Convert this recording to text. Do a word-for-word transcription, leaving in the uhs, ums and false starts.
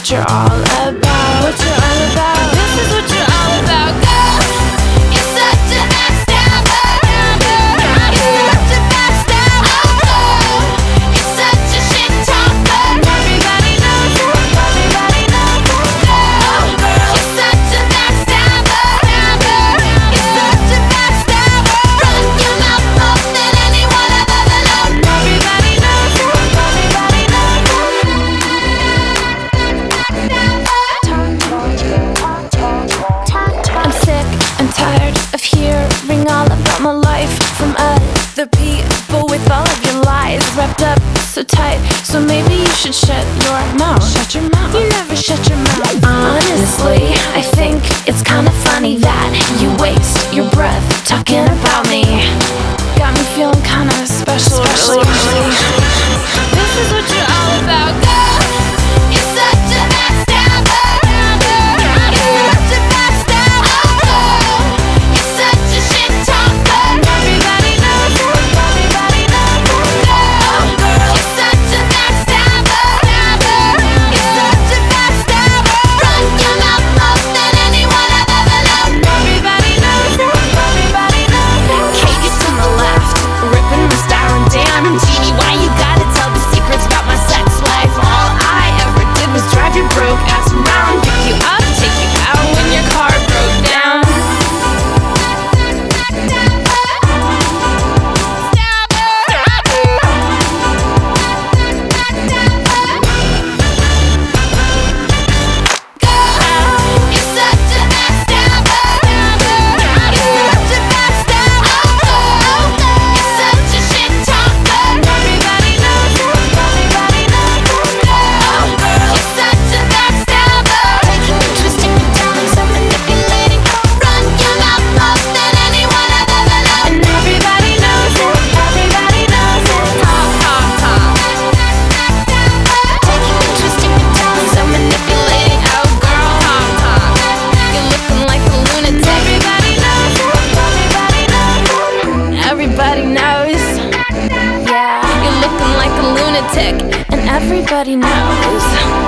what you're all about. What you're all about. This is what you're all about. Girl, you're such a backstabber. You're such a backstabber. Oh, you're such a shit talker. Everybody knows you. Everybody knows you. Girl, you're such a backstabber. You're such a backstabber. Run your mouth more than anyone I've ever loved. Everybody knows you. Everybody knows you. I'm sick and tired of hearing all about my life from other people with all of your lies wrapped up so tight. So maybe you should shut your mouth. Shut your mouth. You never shut your mouth. Honestly, I think it's kind of funny that you waste your breath talking about me. Got me feeling kind of special, really. This is what you're all about, girl. You're such a backstabber. You're such a backstabber. Oh, you're such a shit talker. Everybody knows you. Everybody knows you. Girl, you're such a backstabber. You're such a backstabber. Run your mouth more than anyone I've ever loved. Everybody knows you. Everybody knows you. Cake is to the left, ripping my styling down. And Jeannie, why you gotta tell the secrets about my sex life? All I ever did was drive your broke ass around, pick you up, take you out when your car broke down. You're such a backstabber. You're such a backstabber. Oh, you're such a shit talker. Everybody knows you. Everybody knows you. Oh, you're such a backstabber. Taking and twisting me down, so manipulating. Run your mouth more than anyone I've ever loved. And everybody knows you. Everybody knows you. Talk, talk, talk. Taking and twisting me down, so manipulating. Oh, girl, talk, talk. You're looking like a lunatic. Everybody knows you. Everybody knows you. Everybody knows. Yeah, you're looking like a lunatic, and everybody knows.